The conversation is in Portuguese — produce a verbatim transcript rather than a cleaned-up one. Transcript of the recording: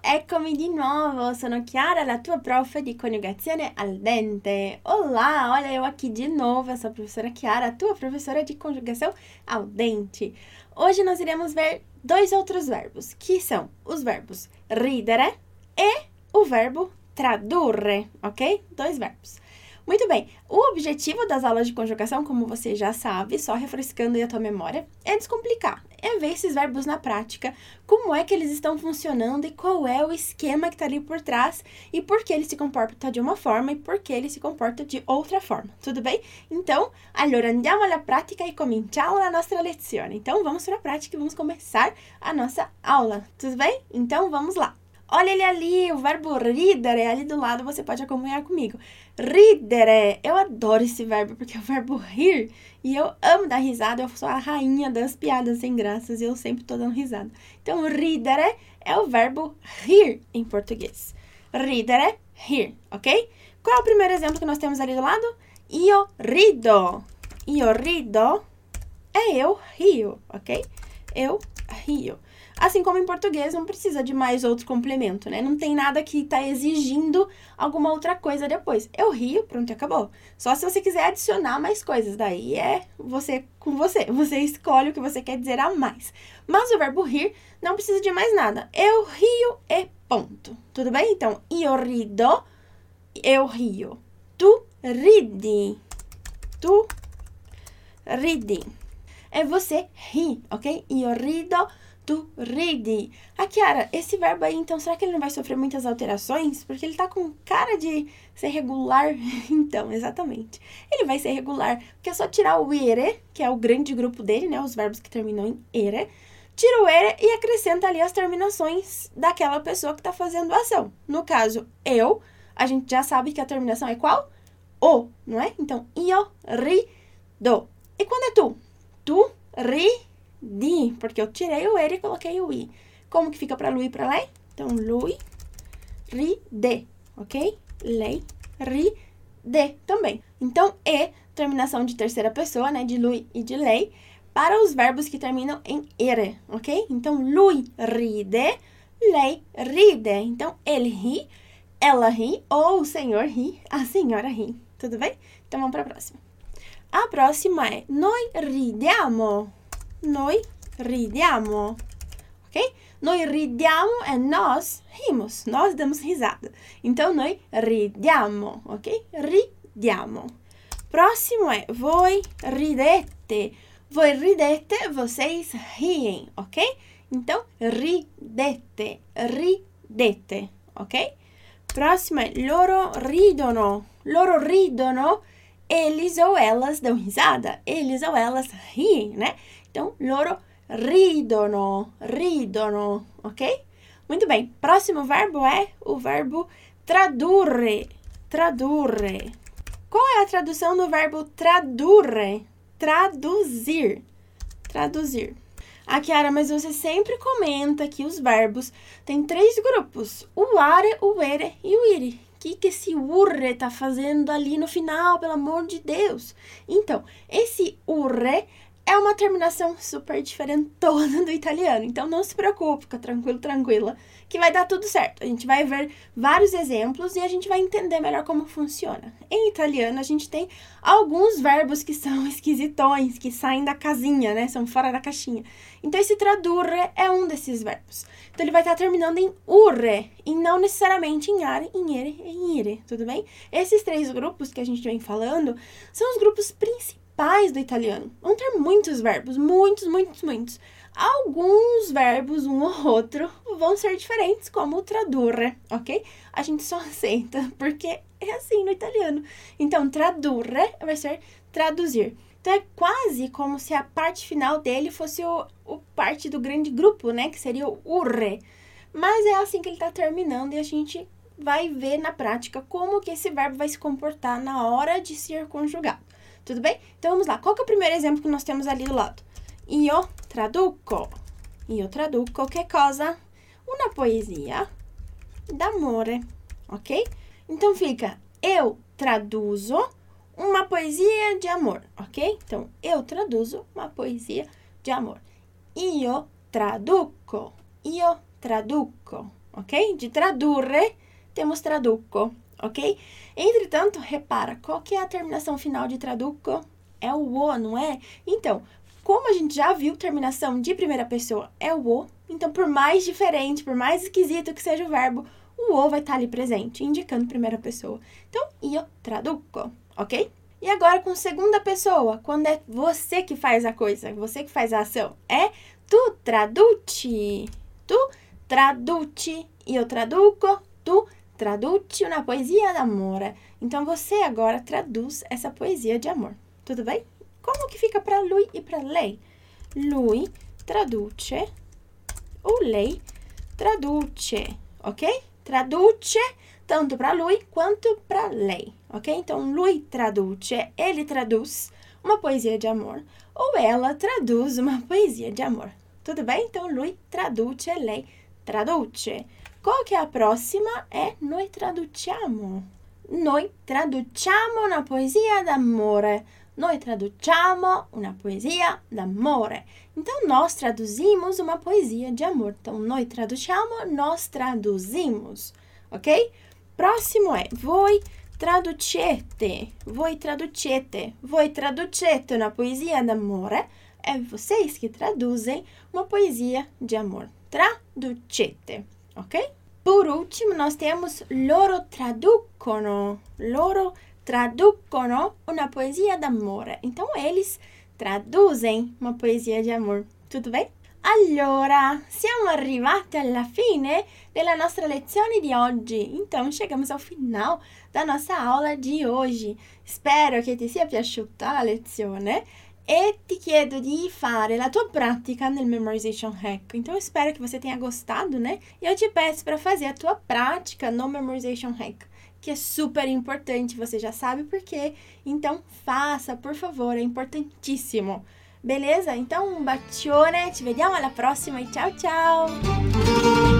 eccomi di nuovo, sono Chiara, la tua prof di coniugazione al dente. Olá, olha eu aqui de novo, eu sou a professora Chiara, tua professora de conjugação ao dente. Hoje nós iremos ver dois outros verbos, que são os verbos ridere e o verbo tradurre, ok? Dois verbos. Muito bem, o objetivo das aulas de conjugação, como você já sabe, só refrescando aí a tua memória, é descomplicar, é ver esses verbos na prática, como é que eles estão funcionando e qual é o esquema que está ali por trás e por que ele se comporta de uma forma e por que ele se comporta de outra forma, tudo bem? Então, allora andiamo alla pratica e cominciamo la nostra lezione. Então, vamos para a prática e vamos começar a nossa aula, tudo bem? Então, vamos lá. Olha ele ali, o verbo ridere, ali do lado, você pode acompanhar comigo. Ridere, eu adoro esse verbo, porque é o verbo rir, e eu amo dar risada, eu sou a rainha das piadas sem graças, e eu sempre tô dando risada. Então, ridere é o verbo rir em português. Ridere, rir, ok? Qual é o primeiro exemplo que nós temos ali do lado? Io rido. Io rido é eu rio, ok? Eu rio. Assim como em português, não precisa de mais outro complemento, né? Não tem nada que tá exigindo alguma outra coisa depois. Eu rio, pronto, acabou. Só se você quiser adicionar mais coisas, daí é você com você. Você escolhe o que você quer dizer a mais. Mas o verbo rir não precisa de mais nada. Eu rio e ponto. Tudo bem? Então, io rido, eu rio. Tu ridi. Tu ridi. É você ri, ok? Io rido, tu ridi. Ah, Chiara, esse verbo aí, então, será que ele não vai sofrer muitas alterações? Porque ele tá com cara de ser regular. Então, exatamente. Ele vai ser regular, porque é só tirar o ere, que é o grande grupo dele, né? Os verbos que terminam em ere. Tira o ere e acrescenta ali as terminações daquela pessoa que tá fazendo a ação. No caso, eu, a gente já sabe que a terminação é qual? O, não é? Então, io rido. E quando é tu? Tu ridi, porque eu tirei o ere e coloquei o i. Como que fica para lui e para lei? Então, lui ride, ok? Lei ride também. Então, e, terminação de terceira pessoa, né? De lui e de lei, para os verbos que terminam em ere, ok? Então, lui ride, lei ride. Então, ele ri, ela ri, ou o senhor ri, a senhora ri. Tudo bem? Então, vamos para a próxima. A próxima é noi ridiamo. Noi ridiamo. Ok? Noi ridiamo é nós rimos. Nós damos risada. Então, noi ridiamo. Ok? Ridiamo. Próximo é voi ridete. Voi ridete, vocês riem. Ok? Então, ridete. Ridete. Ok? Próximo é loro ridono. Loro ridono. Eles ou elas dão risada, eles ou elas riem, né? Então, loro ridono, ridono, ok? Muito bem, próximo verbo é o verbo tradurre, tradurre. Qual é a tradução do verbo tradurre? Traduzir, traduzir. Ah, Chiara, mas você sempre comenta que os verbos têm três grupos, o are, o ere e o ire. O que, que esse urre tá fazendo ali no final, pelo amor de Deus? Então, esse urre é uma terminação super diferentona do italiano. Então, não se preocupe, fica tranquilo, tranquila, que vai dar tudo certo. A gente vai ver vários exemplos e a gente vai entender melhor como funciona. Em italiano, a gente tem alguns verbos que são esquisitões, que saem da casinha, né? São fora da caixinha. Então, esse tradurre é um desses verbos. Então, ele vai estar terminando em urre, e não necessariamente em are, em ere e em ire, tudo bem? Esses três grupos que a gente vem falando são os grupos principais do italiano. Vão ter muitos verbos, muitos, muitos, muitos. Alguns verbos, um ou outro, vão ser diferentes, como o tradurre, ok? A gente só aceita, porque é assim no italiano. Então, tradurre vai ser traduzir. Então, é quase como se a parte final dele fosse o, o parte do grande grupo, né? Que seria o urre. Mas é assim que ele está terminando e a gente vai ver na prática como que esse verbo vai se comportar na hora de ser conjugado. Tudo bem? Então, vamos lá. Qual que é o primeiro exemplo que nós temos ali do lado? Io traduco. Io traduco che cosa? Una poesia d'amore, ok? Então, fica eu traduzo uma poesia de amor, ok? Então, eu traduzo uma poesia de amor. Io traduco. Io traduco. ok? De tradurre, temos traduco, ok? Entretanto, repara, qual que é a terminação final de traduco? É o o, não é? Então, como a gente já viu terminação de primeira pessoa é o o, então por mais diferente, por mais esquisito que seja o verbo, o o vai estar ali presente, indicando primeira pessoa. Então, io traduco, ok? E agora com segunda pessoa, quando é você que faz a coisa, você que faz a ação, é tu traduci, tu traduci, io traduco, tu traduci una poesia d'amore. Então, você agora traduz essa poesia de amor, tudo bem? Como que fica para lui e para lei? Lui traduce, ou lei traduce, ok? Traduce tanto para lui quanto para lei, ok? Então, lui traduce, ele traduz uma poesia de amor, ou ela traduz uma poesia de amor, tudo bem? Então, lui traduce, lei traduce. Qual que é a próxima? É noi traduciamo. Noi traduciamo una poesia d'amore. Noi traduciamo una poesia d'amore. Então, nós traduzimos uma poesia de amor. Então, noi traduciamo, nós traduzimos, ok? Próximo é voi traducete. Voi traducete. Voi traducete una poesia d'amore. É vocês que traduzem uma poesia de amor. Traducete, ok? Por último, nós temos loro traducono. Loro traducono una poesia d'amore. Então, eles traduzem uma poesia de amor. Tudo bem? Allora, siamo arrivati alla fine della nostra lezione di oggi. Então, chegamos ao final da nossa aula de hoje. Spero che ti sia piaciuta la lezione e ti chiedo di fare la tua pratica nel Memorization Hack. Então, eu espero que você tenha gostado, né? E eu te peço para fazer a tua prática no Memorization Hack, que é super importante, você já sabe por quê. Então, faça, por favor, é importantíssimo. Beleza? Então, um bacione, ci vediamo alla prossima e ciao ciao!